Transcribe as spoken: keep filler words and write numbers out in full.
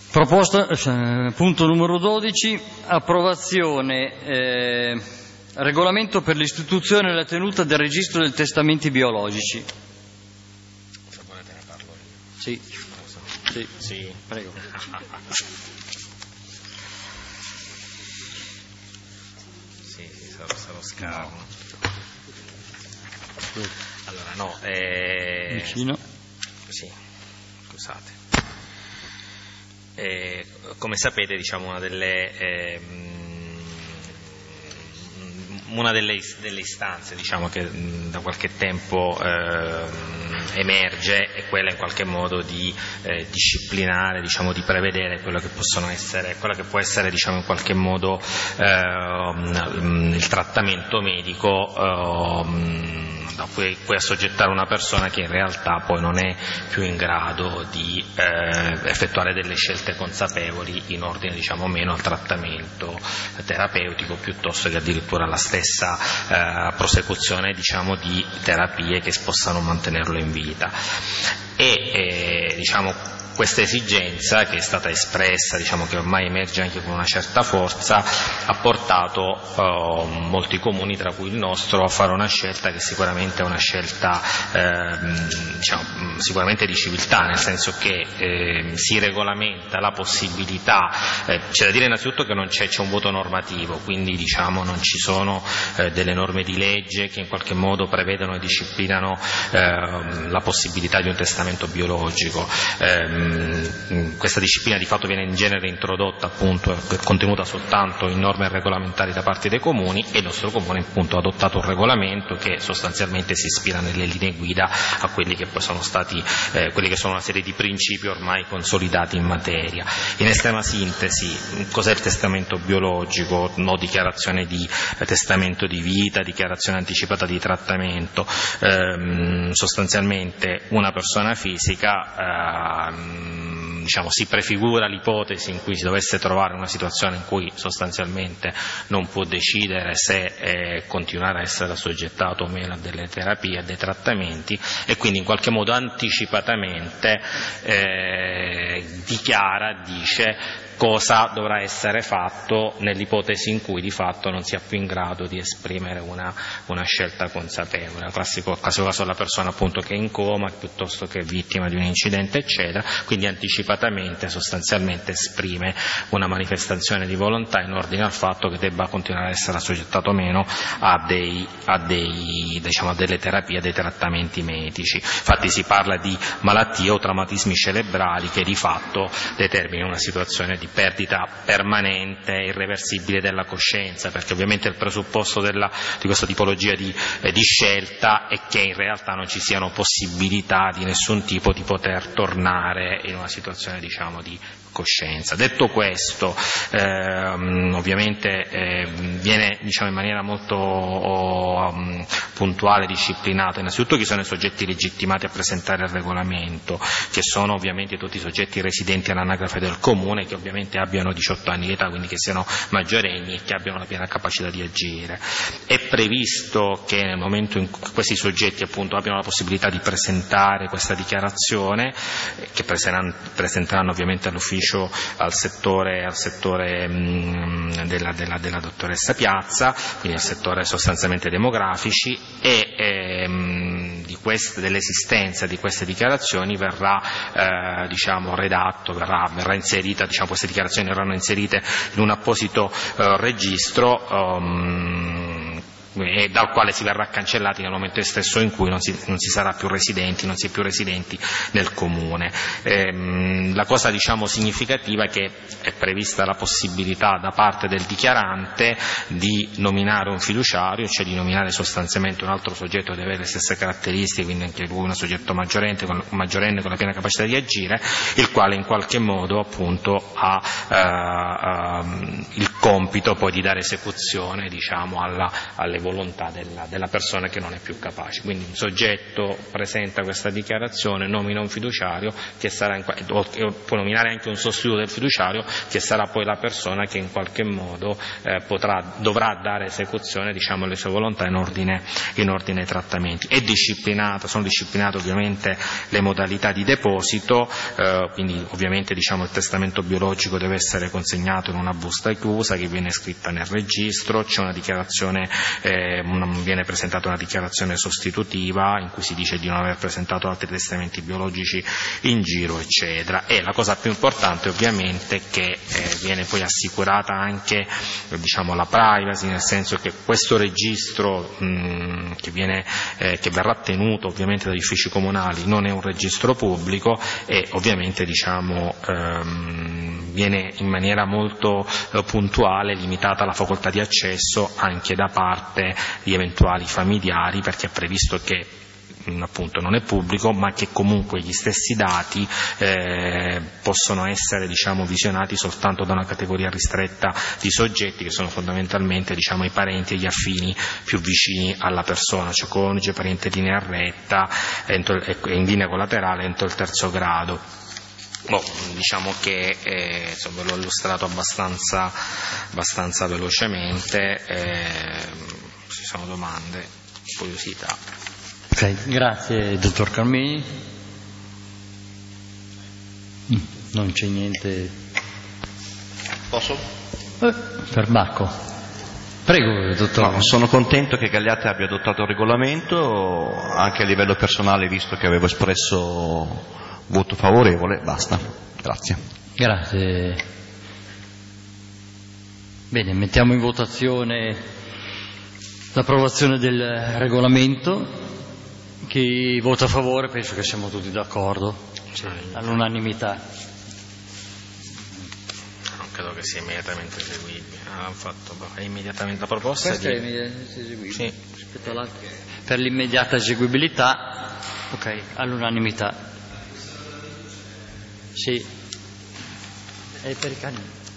Proposta, eh, punto numero dodici, approvazione, eh, regolamento per l'istituzione e la tenuta del registro dei testamenti biologici. Se volete ne parlo io. Sì, sì, sì. prego. Sì, sì, sarò, sarò scarno. No. Allora, no, eh... vicino. Sì, scusate. Eh, come sapete, diciamo, una delle eh, una delle, delle istanze, diciamo, che mh, da qualche tempo eh, emerge è quella in qualche modo di eh, disciplinare, diciamo, di prevedere quello che possono essere, quello che può essere, diciamo, in qualche modo eh, il trattamento medico eh, da cui, cui assoggettare una persona che in realtà poi non è più in grado di eh, effettuare delle scelte consapevoli in ordine, diciamo, meno al trattamento terapeutico piuttosto che addirittura alla stessa eh, prosecuzione, diciamo, di terapie che possano mantenerlo in vita. E eh, diciamo questa esigenza, che è stata espressa, diciamo, che ormai emerge anche con una certa forza, ha portato eh, molti comuni, tra cui il nostro, a fare una scelta che sicuramente è una scelta eh, diciamo, sicuramente di civiltà, nel senso che eh, si regolamenta la possibilità, eh, c'è da dire innanzitutto che non c'è, c'è un vuoto normativo, quindi, diciamo, non ci sono eh, delle norme di legge che in qualche modo prevedono e disciplinano eh, la possibilità di un testamento biologico. Eh, Questa disciplina di fatto viene in genere introdotta, appunto, è contenuta soltanto in norme regolamentari da parte dei comuni, e il nostro comune, appunto, ha adottato un regolamento che sostanzialmente si ispira nelle linee guida a quelli che poi sono stati eh, quelli che sono una serie di principi ormai consolidati in materia. In estrema sintesi, cos'è il testamento biologico? No, dichiarazione di eh, testamento di vita, dichiarazione anticipata di trattamento, ehm, sostanzialmente una persona fisica ehm, diciamo, si prefigura l'ipotesi in cui si dovesse trovare una situazione in cui sostanzialmente non può decidere se eh, continuare a essere assoggettato o meno a delle terapie, a dei trattamenti, e quindi in qualche modo anticipatamente eh, dichiara, dice cosa dovrà essere fatto nell'ipotesi in cui di fatto non sia più in grado di esprimere una, una scelta consapevole. Il classico caso caso la persona, appunto, che è in coma piuttosto che vittima di un incidente, eccetera, quindi anticipatamente sostanzialmente esprime una manifestazione di volontà in ordine al fatto che debba continuare a essere assoggettato o meno a, dei, a, dei, diciamo, a delle terapie, a dei trattamenti medici. Infatti si parla di malattie o traumatismi cerebrali che di fatto determinano una situazione di perdita permanente e irreversibile della coscienza, perché ovviamente il presupposto della, di questa tipologia di, eh, di scelta è che in realtà non ci siano possibilità di nessun tipo di poter tornare in una situazione, diciamo, di coscienza. Detto questo, ehm, ovviamente eh, viene, diciamo, in maniera molto oh, um, puntuale, disciplinata innanzitutto chi sono i soggetti legittimati a presentare il regolamento, che sono ovviamente tutti i soggetti residenti all'anagrafe del comune, che ovviamente abbiano diciotto anni di età, quindi che siano maggiorenni e che abbiano la piena capacità di agire. È previsto che nel momento in cui questi soggetti, appunto, abbiano la possibilità di presentare questa dichiarazione, che presenteranno ovviamente all'ufficio al settore, al settore mh, della, della, della dottoressa Piazza, quindi al settore sostanzialmente demografici, e ehm, di queste, dell'esistenza di queste dichiarazioni verrà eh, diciamo, redatto, verrà, verrà inserita, diciamo, queste dichiarazioni verranno inserite in un apposito eh, registro um, e dal quale si verrà cancellati nel momento stesso in cui non si, non si sarà più residenti, non si è più residenti nel comune. Ehm, la cosa, diciamo, significativa è che è prevista la possibilità da parte del dichiarante di nominare un fiduciario, cioè di nominare sostanzialmente un altro soggetto che deve avere le stesse caratteristiche, quindi anche lui un soggetto maggiorenne con, maggiorenne con la piena capacità di agire, il quale in qualche modo, appunto, ha eh, eh, il compito poi di dare esecuzione, diciamo, alla, alle volontà della, della persona che non è più capace. Quindi un soggetto presenta questa dichiarazione, nomina un fiduciario che sarà in, o, può nominare anche un sostituto del fiduciario che sarà poi la persona che in qualche modo eh, potrà, dovrà dare esecuzione, diciamo, alle sue volontà in ordine, in ordine ai trattamenti. È disciplinata, sono disciplinate ovviamente le modalità di deposito, eh, quindi ovviamente, diciamo, il testamento biologico deve essere consegnato in una busta chiusa che viene scritta nel registro, c'è una dichiarazione, eh, una, viene presentata una dichiarazione sostitutiva in cui si dice di non aver presentato altri testamenti biologici in giro, eccetera. E la cosa più importante ovviamente è che eh, viene poi assicurata anche, diciamo, la privacy, nel senso che questo registro mh, che, viene, eh, che verrà tenuto ovviamente dagli uffici comunali non è un registro pubblico e ovviamente, diciamo, ehm, viene in maniera molto eh, puntuale limitata la facoltà di accesso anche da parte di eventuali familiari, perché è previsto che appunto non è pubblico, ma che comunque gli stessi dati eh, possono essere, diciamo, visionati soltanto da una categoria ristretta di soggetti che sono fondamentalmente, diciamo, i parenti e gli affini più vicini alla persona, cioè coniuge, parente in linea retta e in linea collaterale entro il terzo grado. Boh, diciamo che eh, insomma, l'ho illustrato abbastanza, abbastanza velocemente, eh, ci sono domande, curiosità. Ok, grazie dottor Carmini. Non c'è niente. Posso? Eh, per Bacco. Prego, dottor. No, sono contento che Gagliate abbia adottato il regolamento, anche a livello personale, visto che avevo espresso voto favorevole. Basta. Grazie. Grazie. Bene, mettiamo in votazione l'approvazione del regolamento. Chi vota a favore? Penso che siamo tutti d'accordo, cioè, all'unanimità. Non credo che sia immediatamente eseguibile. Ah, fatto, è immediatamente la proposta. Questa di... è immediatamente eseguibile. Sì. Rispetto all'altra. Per l'immediata eseguibilità, ok, all'unanimità. Sì. È per i cani.